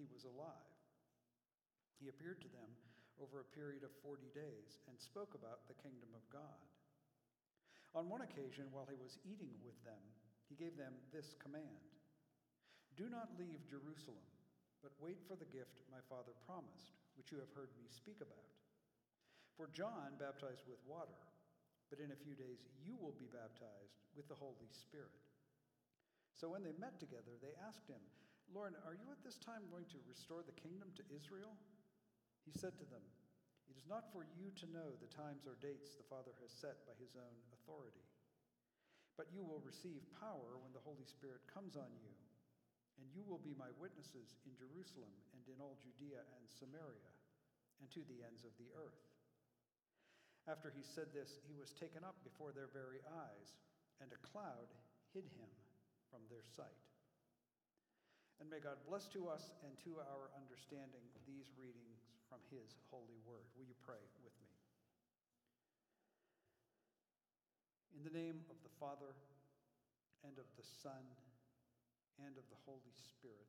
he was alive. He appeared to them over a period of 40 days and spoke about the kingdom of God. On one occasion, while he was eating with them, he gave them this command: "Do not leave Jerusalem, but wait for the gift my Father promised, which you have heard me speak about. For John baptized with water, but in a few days you will be baptized with the Holy Spirit." So when they met together, they asked him, "Lord, are you at this time going to restore the kingdom to Israel?" He said to them, "It is not for you to know the times or dates the Father has set by his own authority. But you will receive power when the Holy Spirit comes on you, and you will be my witnesses in Jerusalem and in all Judea and Samaria, and to the ends of the earth." After he said this, he was taken up before their very eyes, and a cloud hid him from their sight. And may God bless to us and to our understanding these readings from his holy word. Will you pray with me? In the name of the Father, and of the Son, and of the Holy Spirit.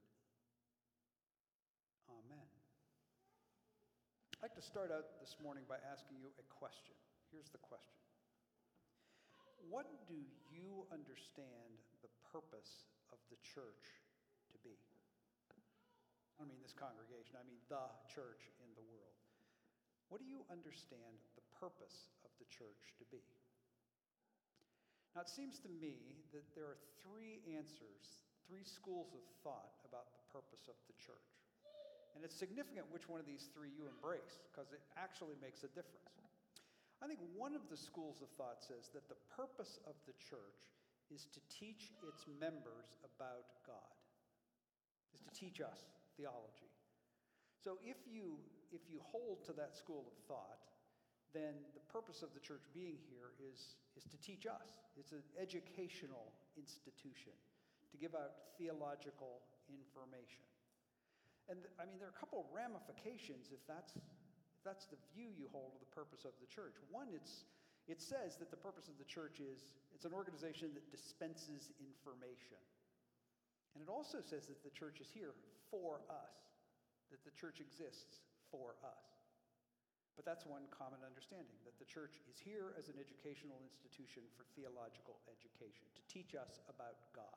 Amen. I'd like to start out this morning by asking you a question. Here's the question. What do you understand the purpose of the church to be? I don't mean this congregation, I mean the church in the world. What do you understand the purpose of the church to be? Now, it seems to me that there are three answers, three schools of thought about the purpose of the church. And it's significant which one of these three you embrace, because it actually makes a difference. I think one of the schools of thought says that the purpose of the church is to teach its members about God, is to teach us theology. So if you hold to that school of thought, then the purpose of the church being here is to teach us. It's an educational institution to give out theological information. And there are a couple of ramifications if that's the view you hold of the purpose of the church. One, it says that the purpose of the church is it's an organization that dispenses information. And it also says that the church is here for us, that the church exists for us. But that's one common understanding, that the church is here as an educational institution for theological education, to teach us about God.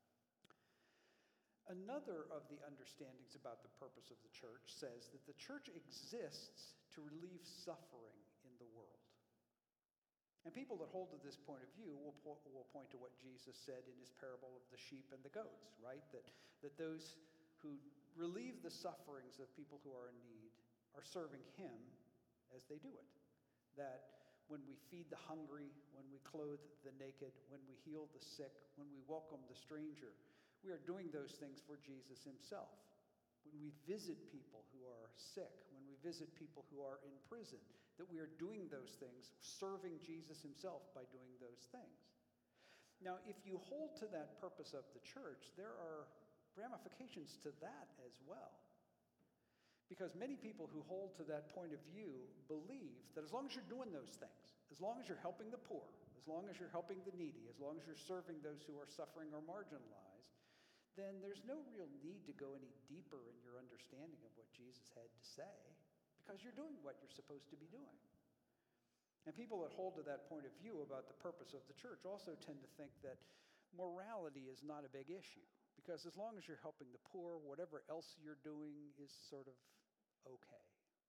Another of the understandings about the purpose of the church says that the church exists to relieve suffering in the world. And people that hold to this point of view will point to what Jesus said in his parable of the sheep and the goats, right? That those who relieve the sufferings of people who are in need are serving him as they do it. That when we feed the hungry, when we clothe the naked, when we heal the sick, when we welcome the stranger, we are doing those things for Jesus himself. When we visit people who are sick, when we visit people who are in prison, that we are doing those things, serving Jesus himself by doing those things. Now, if you hold to that purpose of the church, there are ramifications to that as well. Because many people who hold to that point of view believe that as long as you're doing those things, as long as you're helping the poor, as long as you're helping the needy, as long as you're serving those who are suffering or marginalized, then there's no real need to go any deeper in your understanding of what Jesus had to say, because you're doing what you're supposed to be doing. And people that hold to that point of view about the purpose of the church also tend to think that morality is not a big issue, because as long as you're helping the poor, whatever else you're doing is sort of okay.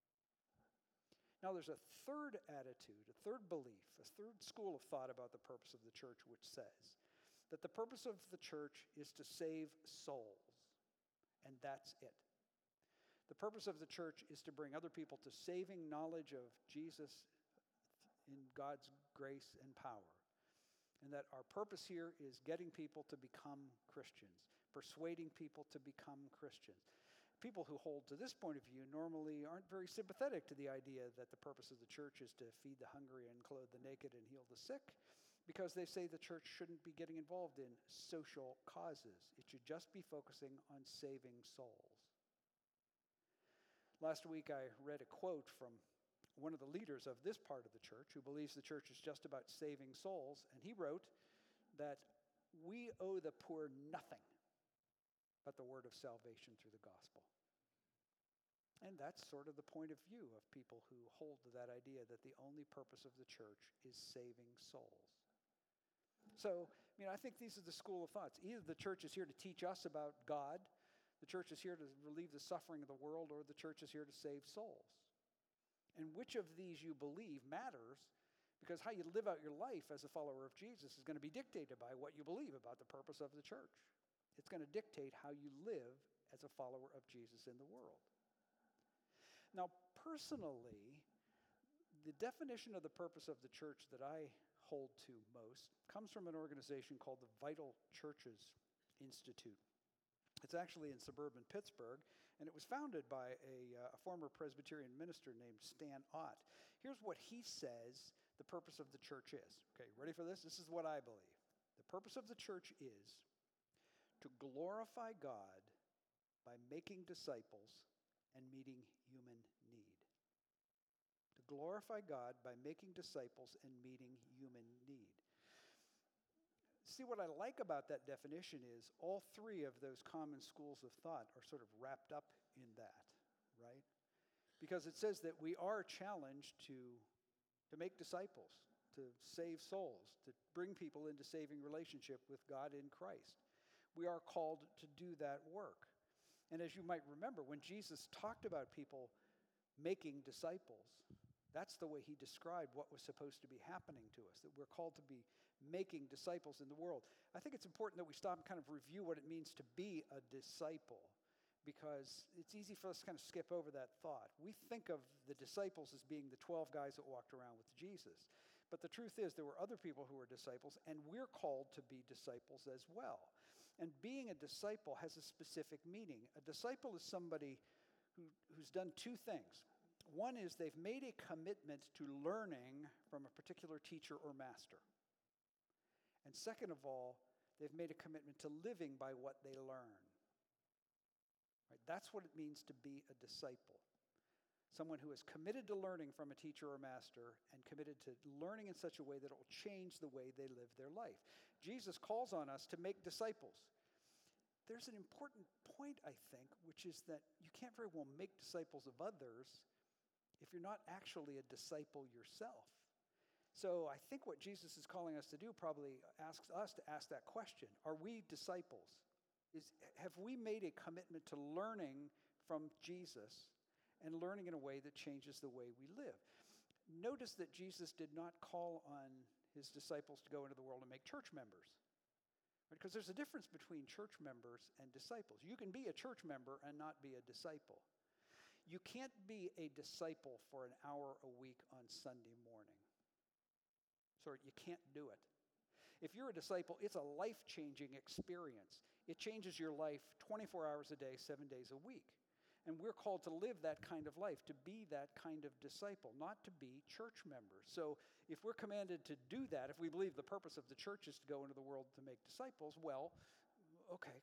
Now, there's a third attitude, a third belief, a third school of thought about the purpose of the church, which says that the purpose of the church is to save souls, and that's it. The purpose of the church is to bring other people to saving knowledge of Jesus in God's grace and power. And that our purpose here is getting people to become Christians, persuading people to become Christians. People who hold to this point of view normally aren't very sympathetic to the idea that the purpose of the church is to feed the hungry and clothe the naked and heal the sick, because they say the church shouldn't be getting involved in social causes. It should just be focusing on saving souls. Last week I read a quote from one of the leaders of this part of the church who believes the church is just about saving souls, and he wrote that we owe the poor nothing but the word of salvation through the gospel. And that's sort of the point of view of people who hold to that idea that the only purpose of the church is saving souls. So, I think these are the school of thoughts. Either the church is here to teach us about God, the church is here to relieve the suffering of the world, or the church is here to save souls. And which of these you believe matters, because how you live out your life as a follower of Jesus is going to be dictated by what you believe about the purpose of the church. It's going to dictate how you live as a follower of Jesus in the world. Now, personally, the definition of the purpose of the church that I hold to most comes from an organization called the Vital Churches Institute. It's actually in suburban Pittsburgh, and it was founded by a former Presbyterian minister named Stan Ott. Here's what he says the purpose of the church is. Okay, ready for this? This is what I believe. The purpose of the church is to glorify God by making disciples and meeting human need. To glorify God by making disciples and meeting human need. See, what I like about that definition is all three of those common schools of thought are sort of wrapped up in that, right? Because it says that we are challenged to make disciples, to save souls, to bring people into saving relationship with God in Christ. We are called to do that work. And as you might remember, when Jesus talked about people making disciples, that's the way he described what was supposed to be happening to us, that we're called to be making disciples in the world. I think it's important that we stop and kind of review what it means to be a disciple, because it's easy for us to kind of skip over that thought. We think of the disciples as being the 12 guys that walked around with Jesus. But the truth is there were other people who were disciples, and we're called to be disciples as well. And being a disciple has a specific meaning. A disciple is somebody who's done two things. One is they've made a commitment to learning from a particular teacher or master. And second of all, they've made a commitment to living by what they learn. Right? That's what it means to be a disciple. Someone who is committed to learning from a teacher or master and committed to learning in such a way that it will change the way they live their life. Jesus calls on us to make disciples. There's an important point, I think, which is that you can't very well make disciples of others if you're not actually a disciple yourself. So I think what Jesus is calling us to do probably asks us to ask that question. Are we disciples? Have we made a commitment to learning from Jesus and learning in a way that changes the way we live? Notice that Jesus did not call on his disciples to go into the world and make church members. Because there's a difference between church members and disciples. You can be a church member and not be a disciple. You can't be a disciple for an hour a week on Sunday morning. Sorry, you can't do it. If you're a disciple, it's a life-changing experience. It changes your life 24 hours a day, 7 days a week. And we're called to live that kind of life, to be that kind of disciple, not to be church members. So if we're commanded to do that, if we believe the purpose of the church is to go into the world to make disciples, well, okay.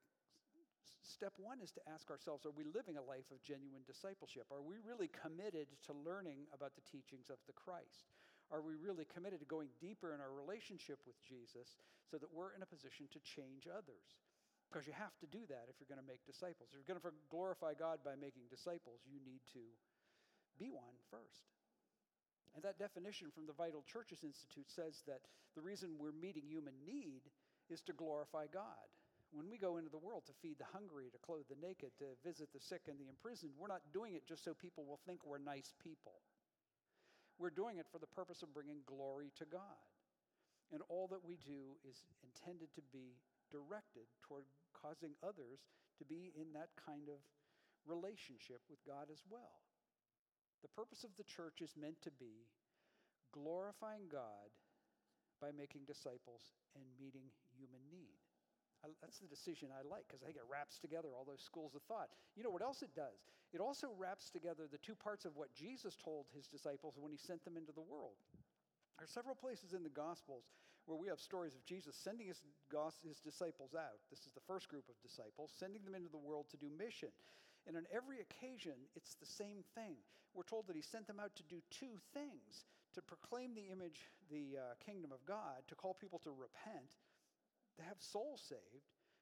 Step one is to ask ourselves, are we living a life of genuine discipleship? Are we really committed to learning about the teachings of the Christ? Are we really committed to going deeper in our relationship with Jesus so that we're in a position to change others? Because you have to do that if you're going to make disciples. If you're going to glorify God by making disciples, you need to be one first. And that definition from the Vital Churches Institute says that the reason we're meeting human need is to glorify God. When we go into the world to feed the hungry, to clothe the naked, to visit the sick and the imprisoned, we're not doing it just so people will think we're nice people. We're doing it for the purpose of bringing glory to God. And all that we do is intended to be directed toward causing others to be in that kind of relationship with God as well. The purpose of the church is meant to be glorifying God by making disciples and meeting human need. That's the decision I like, because I think it wraps together all those schools of thought. You know what else it does? It also wraps together the two parts of what Jesus told his disciples when he sent them into the world. There are several places in the Gospels where we have stories of Jesus sending his disciples out. This is the first group of disciples, sending them into the world to do mission. And on every occasion, it's the same thing. We're told that he sent them out to do two things: to proclaim the kingdom of God, to call people to repent, to have souls saved,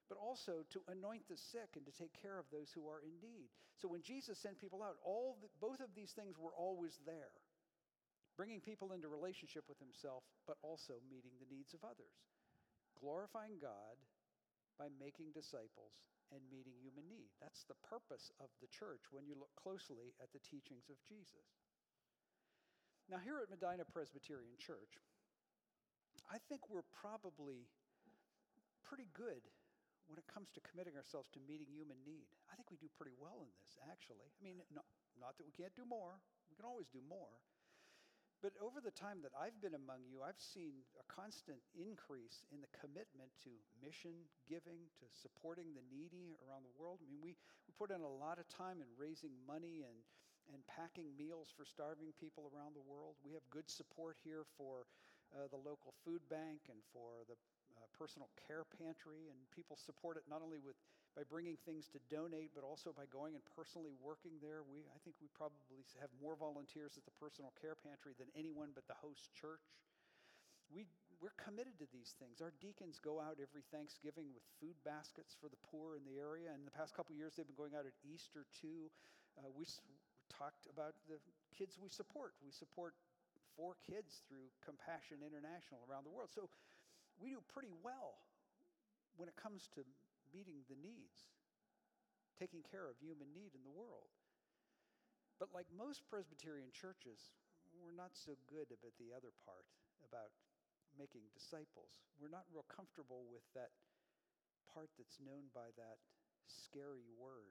but also to anoint the sick and to take care of those who are in need. So when Jesus sent people out, both of these things were always there, bringing people into relationship with himself, but also meeting the needs of others, glorifying God by making disciples and meeting human need. That's the purpose of the church when you look closely at the teachings of Jesus. Now, here at Medina Presbyterian Church, I think we're probably pretty good when it comes to committing ourselves to meeting human need. I think we do pretty well in this, actually. I mean, not that we can't do more. We can always do more. But over the time that I've been among you, I've seen a constant increase in the commitment to mission giving, to supporting the needy around the world. I mean, we put in a lot of time in raising money and packing meals for starving people around the world. We have good support here for the local food bank and for the personal care pantry, and people support it not only by bringing things to donate, but also by going and personally working there. I think we probably have more volunteers at the personal care pantry than anyone but the host church. We're committed to these things. Our deacons go out every Thanksgiving with food baskets for the poor in the area. In the past couple of years, they've been going out at Easter too. We talked about the kids we support. We support 4 kids through Compassion International around the world. So we do pretty well when it comes to meeting the needs, taking care of human need in the world. But like most Presbyterian churches, we're not so good about the other part, about making disciples. We're not real comfortable with that part that's known by that scary word,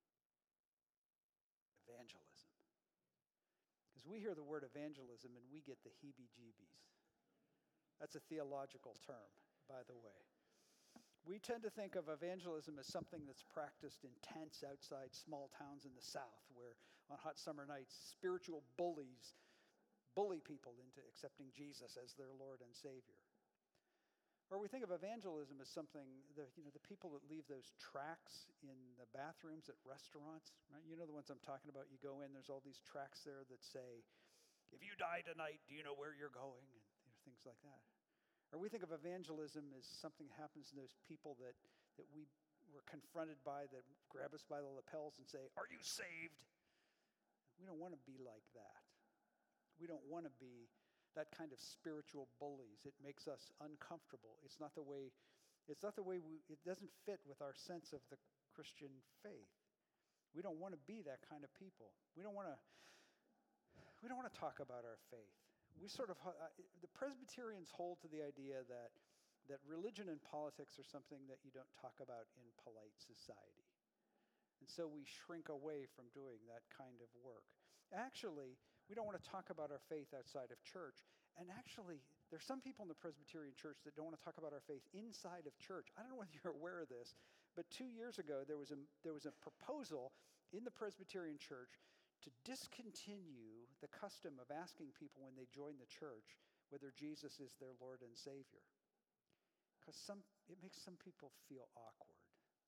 evangelism. Because we hear the word evangelism and we get the heebie-jeebies. That's a theological term, by the way. We tend to think of evangelism as something that's practiced in tents outside small towns in the South, where on hot summer nights, spiritual bullies bully people into accepting Jesus as their Lord and Savior. Or we think of evangelism as something, the people that leave those tracts in the bathrooms at restaurants, right? You know the ones I'm talking about. You go in, there's all these tracts there that say, if you die tonight, do you know where you're going? And things like that. Or we think of evangelism as something that happens to those people that we were confronted by, that grab us by the lapels and say, are you saved? We don't want to be like that. We don't want to be that kind of spiritual bullies. It makes us uncomfortable. It doesn't fit with our sense of the Christian faith. We don't want to be that kind of people. We don't want to talk about our faith. The Presbyterians hold to the idea that religion and politics are something that you don't talk about in polite society. And so we shrink away from doing that kind of work. Actually, we don't want to talk about our faith outside of church. And actually, there's some people in the Presbyterian church that don't want to talk about our faith inside of church. I don't know whether you're aware of this, but 2 years ago, there was a proposal in the Presbyterian church to discontinue the custom of asking people when they join the church whether Jesus is their Lord and Savior. Because it makes some people feel awkward.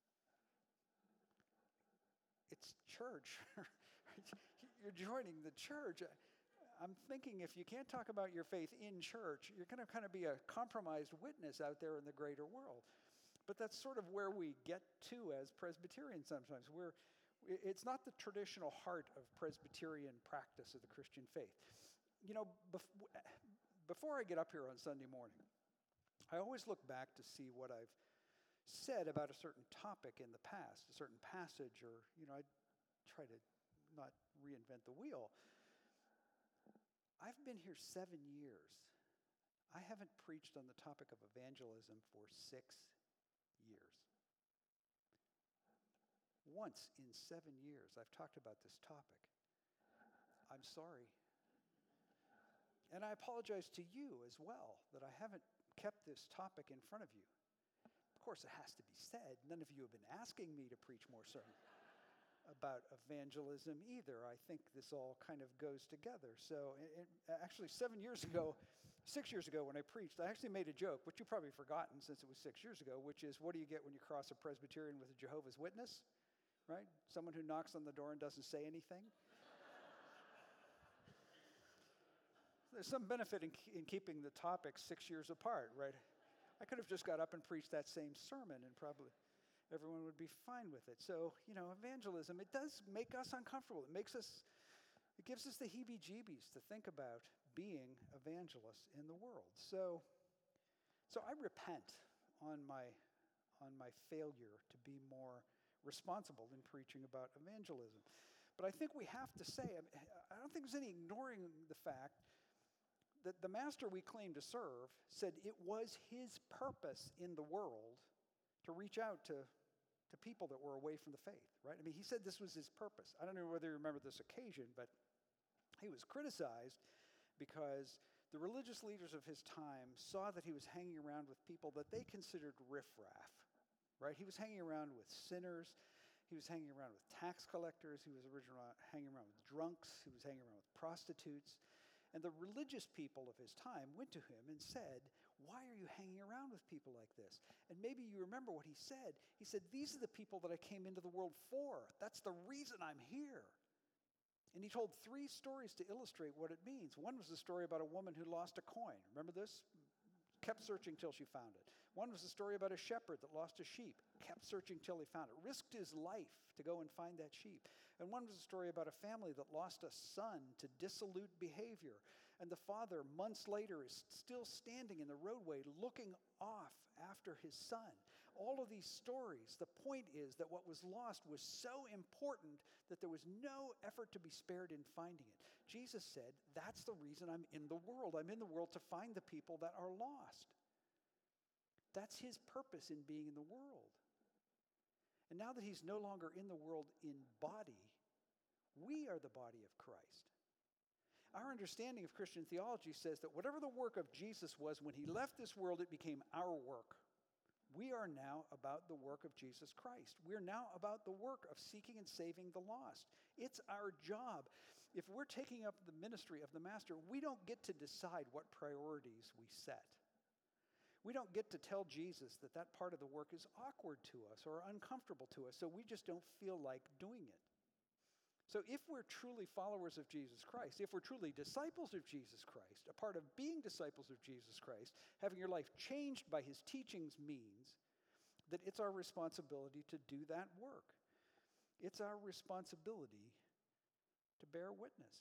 It's church. You're joining the church. I'm thinking if you can't talk about your faith in church, you're going to kind of be a compromised witness out there in the greater world. But that's sort of where we get to as Presbyterians sometimes. It's not the traditional heart of Presbyterian practice of the Christian faith. You know, before I get up here on Sunday morning, I always look back to see what I've said about a certain topic in the past, a certain passage, or, I try to not reinvent the wheel. I've been here 7 years. I haven't preached on the topic of evangelism for 6 years. Once in 7 years, I've talked about this topic. I'm sorry. And I apologize to you as well that I haven't kept this topic in front of you. Of course, it has to be said, none of you have been asking me to preach more sermons about evangelism either. I think this all kind of goes together. So actually 6 years ago, when I preached, I actually made a joke, which you've probably forgotten since it was 6 years ago, which is, what do you get when you cross a Presbyterian with a Jehovah's Witness? Right? Someone who knocks on the door and doesn't say anything. There's some benefit in keeping the topics 6 years apart, right? I could have just got up and preached that same sermon and probably everyone would be fine with it. So, evangelism, it does make us uncomfortable. It gives us the heebie-jeebies to think about being evangelists in the world. So I repent on my failure to be more responsible in preaching about evangelism. But I think we have to say, I don't think there's any ignoring the fact that the master we claim to serve said it was his purpose in the world to reach out to people that were away from the faith, right? I mean, he said this was his purpose. I don't know whether you remember this occasion, but he was criticized because the religious leaders of his time saw that he was hanging around with people that they considered riffraff, right? He was hanging around with sinners. He was hanging around with tax collectors. He was hanging around with drunks. He was hanging around with prostitutes. And the religious people of his time went to him and said, "Why are you hanging around with people like this?" And maybe you remember what he said. He said, "These are the people that I came into the world for. That's the reason I'm here." And he told 3 stories to illustrate what it means. One was the story about a woman who lost a coin. Remember this? Kept searching till she found it. One was the story about a shepherd that lost a sheep. Kept searching till he found it. Risked his life to go and find that sheep. And one was a story about a family that lost a son to dissolute behavior. And the father, months later, is still standing in the roadway looking off after his son. All of these stories, the point is that what was lost was so important that there was no effort to be spared in finding it. Jesus said, that's the reason I'm in the world. I'm in the world to find the people that are lost. That's his purpose in being in the world. And now that he's no longer in the world in body, we are the body of Christ. Our understanding of Christian theology says that whatever the work of Jesus was when he left this world, it became our work. We are now about the work of Jesus Christ. We're now about the work of seeking and saving the lost. It's our job. If we're taking up the ministry of the Master, we don't get to decide what priorities we set. We don't get to tell Jesus that that part of the work is awkward to us or uncomfortable to us, so we just don't feel like doing it. So if we're truly followers of Jesus Christ, if we're truly disciples of Jesus Christ, a part of being disciples of Jesus Christ, having your life changed by his teachings means that it's our responsibility to do that work. It's our responsibility to bear witness.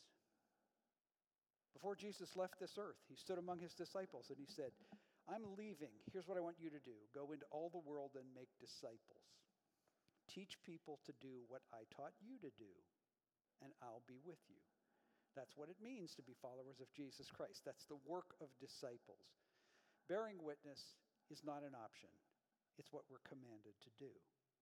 Before Jesus left this earth, he stood among his disciples and he said, "I'm leaving. Here's what I want you to do. Go into all the world and make disciples. Teach people to do what I taught you to do, and I'll be with you." That's what it means to be followers of Jesus Christ. That's the work of disciples. Bearing witness is not an option. It's what we're commanded to do.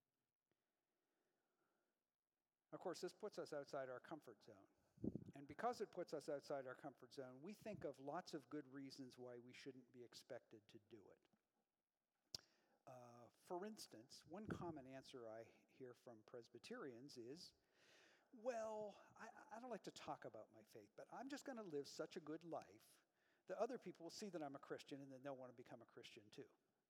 Of course, this puts us outside our comfort zone. And because it puts us outside our comfort zone, we think of lots of good reasons why we shouldn't be expected to do it. For instance, one common answer I hear from Presbyterians is, "Well, I don't like to talk about my faith, but I'm just going to live such a good life that other people will see that I'm a Christian and then they'll want to become a Christian too."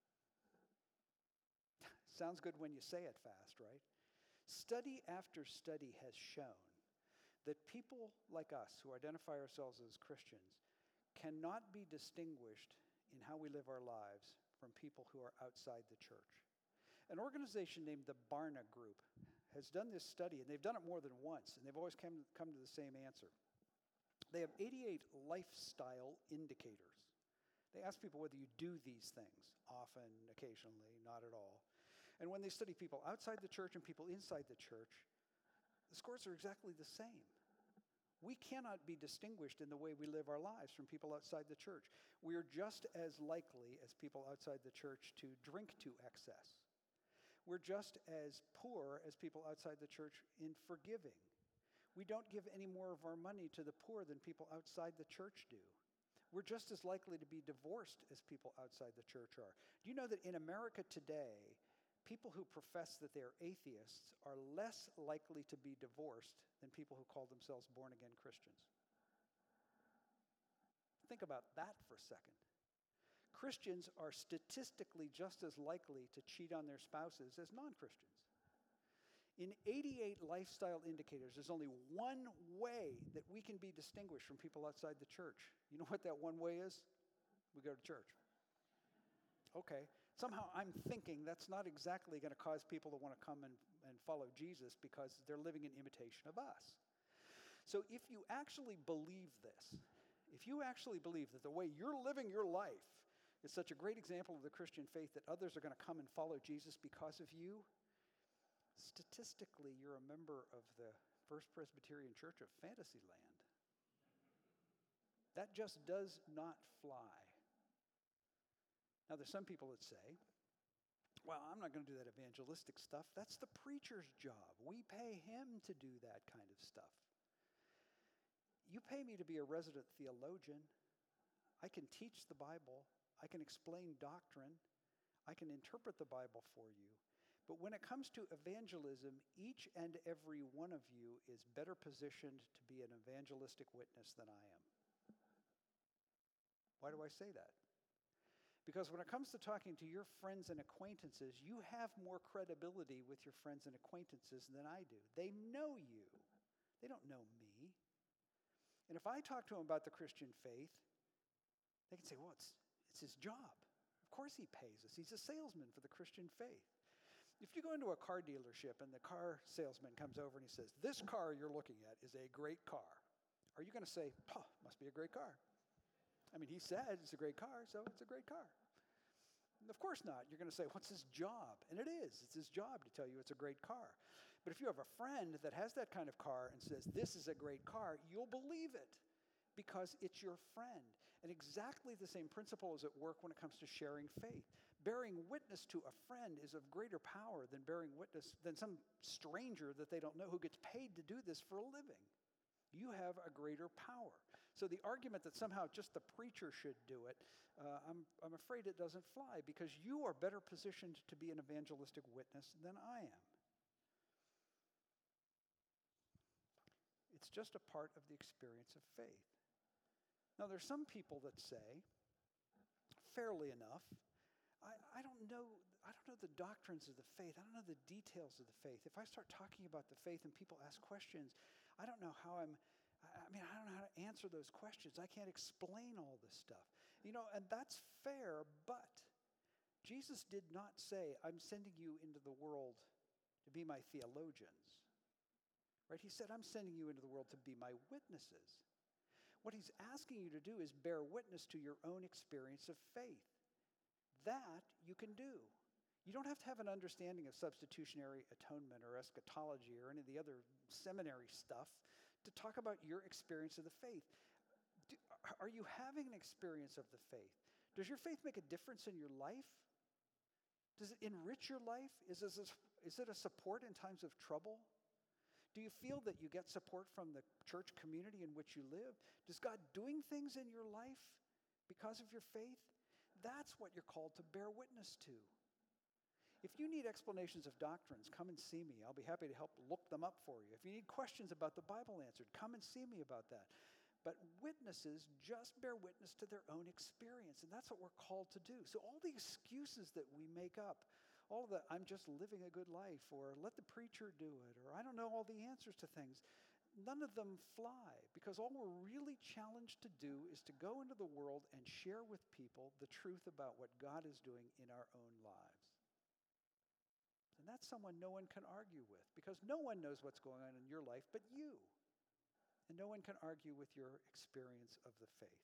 Sounds good when you say it fast, right? Study after study has shown that people like us who identify ourselves as Christians cannot be distinguished in how we live our lives from people who are outside the church. An organization named the Barna Group has done this study, and they've done it more than once, and they've always come to the same answer. They have 88 lifestyle indicators. They ask people whether you do these things, often, occasionally, not at all. And when they study people outside the church and people inside the church, the scores are exactly the same. We cannot be distinguished in the way we live our lives from people outside the church. We are just as likely as people outside the church to drink to excess. We're just as poor as people outside the church in forgiving. We don't give any more of our money to the poor than people outside the church do. We're just as likely to be divorced as people outside the church are. Do you know that in America today, people who profess that they're atheists are less likely to be divorced than people who call themselves born-again Christians? Think about that for a second. Christians are statistically just as likely to cheat on their spouses as non-Christians. In 88 lifestyle indicators, there's only one way that we can be distinguished from people outside the church. You know what that one way is? We go to church. Okay, Somehow I'm thinking that's not exactly going to cause people to want to come and follow Jesus because they're living in imitation of us. So if you actually believe this, if you actually believe that the way you're living your life is such a great example of the Christian faith that others are going to come and follow Jesus because of you, statistically, you're a member of the First Presbyterian Church of Fantasyland. That just does not fly. Now, there's some people that say, well, I'm not going to do that evangelistic stuff. That's the preacher's job. We pay him to do that kind of stuff. You pay me to be a resident theologian. I can teach the Bible. I can explain doctrine. I can interpret the Bible for you. But when it comes to evangelism, each and every one of you is better positioned to be an evangelistic witness than I am. Why do I say that? Because when it comes to talking to your friends and acquaintances, you have more credibility with your friends and acquaintances than I do. They know you. They don't know me. And if I talk to them about the Christian faith, they can say, well, it's his job. Of course he pays us. He's a salesman for the Christian faith. If you go into a car dealership and the car salesman comes over and he says, this car you're looking at is a great car, are you going to say, oh, must be a great car? I mean, he said it's a great car, so it's a great car. And of course not. You're going to say, what's his job? And it is. It's his job to tell you it's a great car. But if you have a friend that has that kind of car and says, this is a great car, you'll believe it because it's your friend. And exactly the same principle is at work when it comes to sharing faith. Bearing witness to a friend is of greater power than bearing witness than some stranger that they don't know who gets paid to do this for a living. You have a greater power. So the argument that somehow just the preacher should do it, I'm afraid it doesn't fly because you are better positioned to be an evangelistic witness than I am. It's just a part of the experience of faith. Now, there's some people that say, fairly enough, I don't know the doctrines of the faith. I don't know the details of the faith. If I start talking about the faith and people ask questions, I don't know how I don't know how to answer those questions. I can't explain all this stuff. And that's fair, but Jesus did not say, I'm sending you into the world to be my theologians. Right? He said, I'm sending you into the world to be my witnesses. What he's asking you to do is bear witness to your own experience of faith. That you can do. You don't have to have an understanding of substitutionary atonement or eschatology or any of the other seminary stuff to talk about your experience of the faith. Are you having an experience of the faith? Does your faith make a difference in your life? Does it enrich your life? Is it a support in times of trouble? Do you feel that you get support from the church community in which you live? Does God doing things in your life because of your faith? That's what you're called to bear witness to. If you need explanations of doctrines, come and see me. I'll be happy to help look them up for you. If you need questions about the Bible answered, come and see me about that. But witnesses just bear witness to their own experience, and that's what we're called to do. So all the excuses that we make up, all of the I'm just living a good life, or let the preacher do it, or I don't know all the answers to things, none of them fly, because all we're really challenged to do is to go into the world and share with people the truth about what God is doing in our own lives. And that's someone no one can argue with, because no one knows what's going on in your life but you. And no one can argue with your experience of the faith.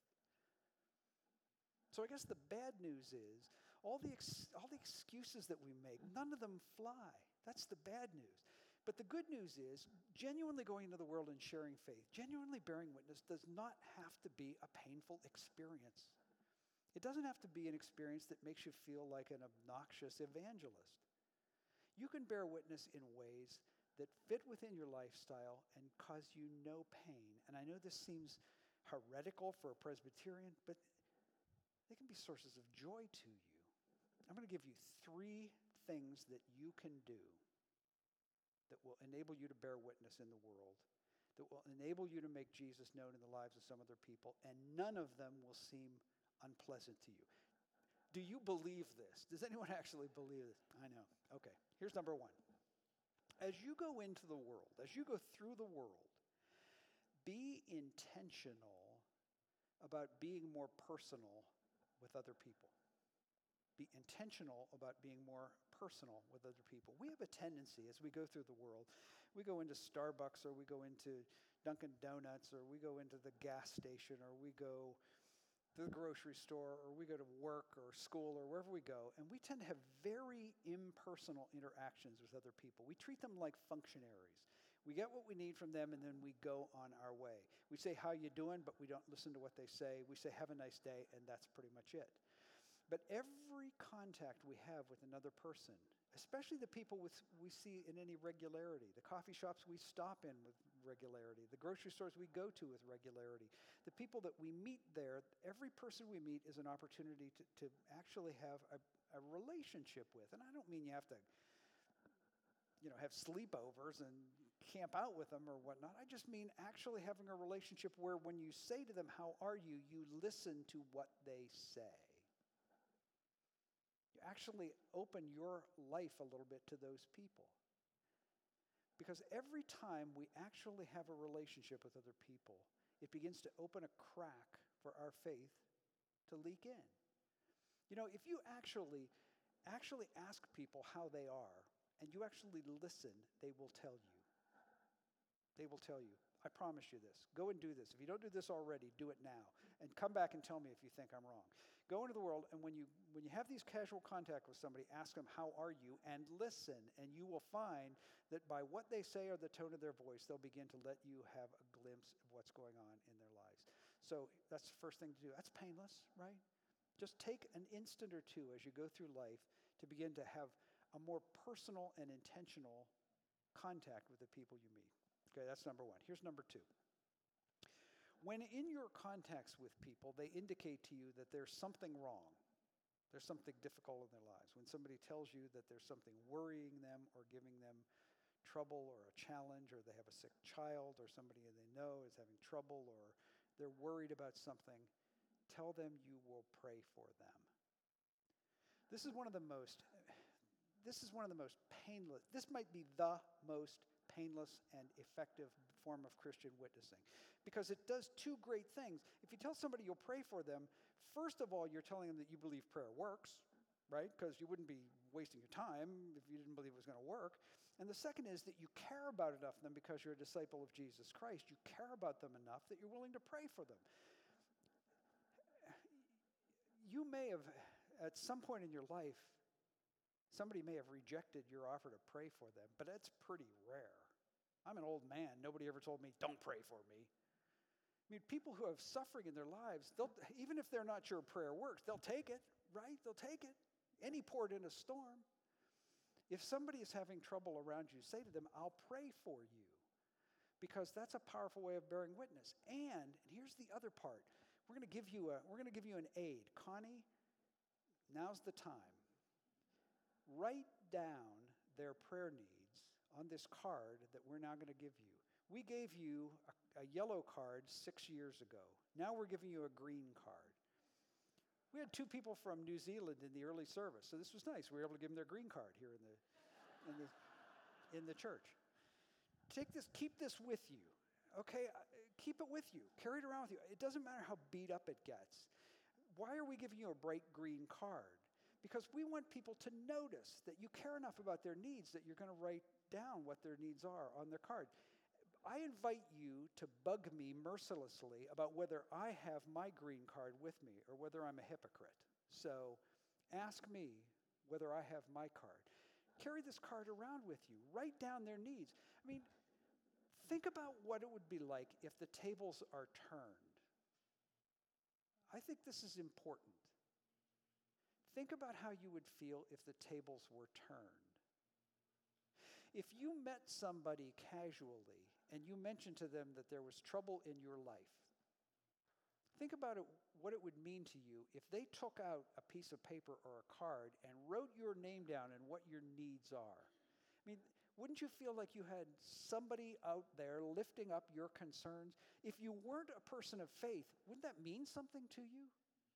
So I guess the bad news is, all the excuses that we make, none of them fly. That's the bad news. But the good news is, genuinely going into the world and sharing faith, genuinely bearing witness does not have to be a painful experience. It doesn't have to be an experience that makes you feel like an obnoxious evangelist. You can bear witness in ways that fit within your lifestyle and cause you no pain. And I know this seems heretical for a Presbyterian, but they can be sources of joy to you. I'm going to give you 3 things that you can do that will enable you to bear witness in the world, that will enable you to make Jesus known in the lives of some other people, and none of them will seem unpleasant to you. Do you believe this? Does anyone actually believe this? I know. Okay, here's number 1. As you go into the world, as you go through the world, be intentional about being more personal with other people. be intentional about being more personal with other people. We have a tendency as we go through the world, we go into Starbucks or we go into Dunkin' Donuts or we go into the gas station or we go to the grocery store or we go to work or school or wherever we go, and we tend to have very impersonal interactions with other people. We treat them like functionaries. We get what we need from them and then we go on our way. We say, how you doing, but we don't listen to what they say. We say, have a nice day, and that's pretty much it. But every contact we have with another person, especially the people we see in any regularity, the coffee shops we stop in with regularity, the grocery stores we go to with regularity, the people that we meet there, every person we meet is an opportunity to actually have a relationship with. And I don't mean you have to have sleepovers and camp out with them or whatnot. I just mean actually having a relationship where when you say to them, how are you, you listen to what they say. You actually open your life a little bit to those people. Because every time we actually have a relationship with other people, it begins to open a crack for our faith to leak in. If you actually ask people how they are, and you actually listen, they will tell you. They will tell you, I promise you this. Go and do this. If you don't do this already, do it now. And come back and tell me if you think I'm wrong. Go into the world, and when you have these casual contact with somebody, ask them, how are you? And listen, and you will find that by what they say or the tone of their voice, they'll begin to let you have a glimpse of what's going on in their lives. So that's the first thing to do. That's painless, right? Just take an instant or two as you go through life to begin to have a more personal and intentional contact with the people you meet. Okay, that's number one. Here's number two. When in your contacts with people, they indicate to you that there's something wrong. There's something difficult in their lives. When somebody tells you that there's something worrying them or giving them trouble or a challenge, or they have a sick child or somebody they know is having trouble or they're worried about something, tell them you will pray for them. This is one of the most painless, this might be the most painless and effective form of Christian witnessing, because it does two great things. If you tell somebody you'll pray for them, first of all, you're telling them that you believe prayer works, right? Because you wouldn't be wasting your time if you didn't believe it was going to work. And the second is that you care about it enough them because you're a disciple of Jesus Christ. You care about them enough that you're willing to pray for them. You may have, at some point in your life, somebody may have rejected your offer to pray for them, but that's pretty rare. I'm an old man. Nobody ever told me, don't pray for me. I mean, people who have suffering in their lives, even if they're not sure prayer works, they'll take it, right? They'll take it. Any port in a storm. If somebody is having trouble around you, say to them, I'll pray for you. Because that's a powerful way of bearing witness. And here's the other part. We're going to give you an aid. Connie, now's the time. Write down their prayer needs on this card that we're now going to give you. We gave you a yellow card 6 years ago. Now we're giving you a green card. We had two people from New Zealand in the early service, so this was nice. We were able to give them their green card here in the church. Take this, keep this with you, okay? Keep it with you. Carry it around with you. It doesn't matter how beat up it gets. Why are we giving you a bright green card? Because we want people to notice that you care enough about their needs that you're going to write down what their needs are on their card. I invite you to bug me mercilessly about whether I have my green card with me or whether I'm a hypocrite. So ask me whether I have my card. Carry this card around with you. Write down their needs. I mean, think about what it would be like if the tables are turned. I think this is important. Think about how you would feel if the tables were turned. If you met somebody casually and you mentioned to them that there was trouble in your life, think about what it would mean to you if they took out a piece of paper or a card and wrote your name down and what your needs are. I mean, wouldn't you feel like you had somebody out there lifting up your concerns? If you weren't a person of faith, wouldn't that mean something to you?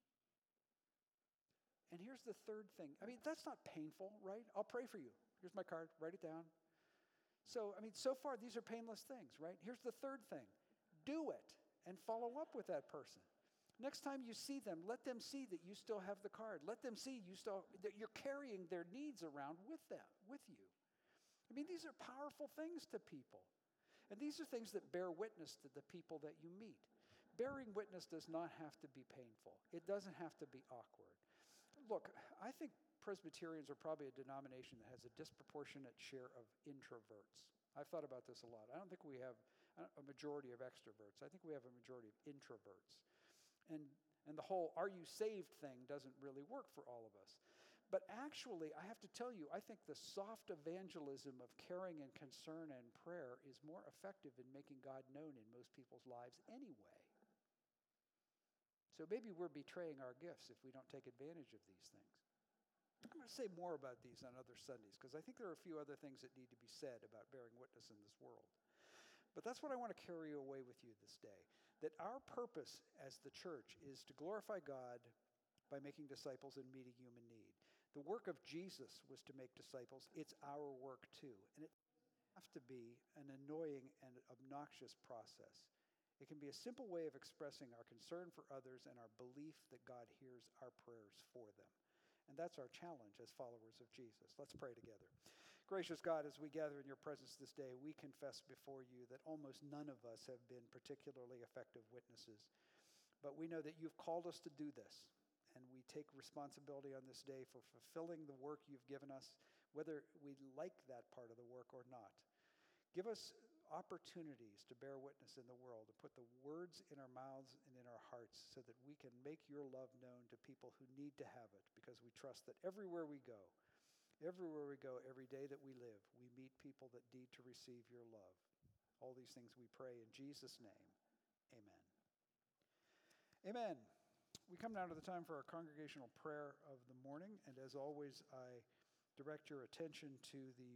And here's the third thing. I mean, that's not painful, right? I'll pray for you. Here's my card. Write it down. So, I mean, so far, these are painless things, right? Here's the third thing. Do it and follow up with that person. Next time you see them, let them see that you still have the card. Let them see that you're carrying their needs around with you. I mean, these are powerful things to people. And these are things that bear witness to the people that you meet. Bearing witness does not have to be painful. It doesn't have to be awkward. Look, I think Presbyterians are probably a denomination that has a disproportionate share of introverts. I've thought about this a lot. I don't think we have a majority of extroverts. I think we have a majority of introverts. And the whole "are you saved" thing doesn't really work for all of us. But actually, I have to tell you, I think the soft evangelism of caring and concern and prayer is more effective in making God known in most people's lives anyway. So maybe we're betraying our gifts if we don't take advantage of these things. I'm going to say more about these on other Sundays because I think there are a few other things that need to be said about bearing witness in this world. But that's what I want to carry away with you this day, that our purpose as the church is to glorify God by making disciples and meeting human need. The work of Jesus was to make disciples. It's our work too. And it doesn't have to be an annoying and obnoxious process. It can be a simple way of expressing our concern for others and our belief that God hears our prayers for them. And that's our challenge as followers of Jesus. Let's pray together. Gracious God, as we gather in your presence this day, we confess before you that almost none of us have been particularly effective witnesses. But we know that you've called us to do this, and we take responsibility on this day for fulfilling the work you've given us, whether we like that part of the work or not. Give us opportunities to bear witness in the world, to put the words in our mouths and in our hearts so that we can make your love known to people who need to have it, because we trust that everywhere we go, every day that we live, we meet people that need to receive your love. All these things we pray in Jesus' name. Amen. Amen. We come now to the time for our congregational prayer of the morning, and as always, I direct your attention to the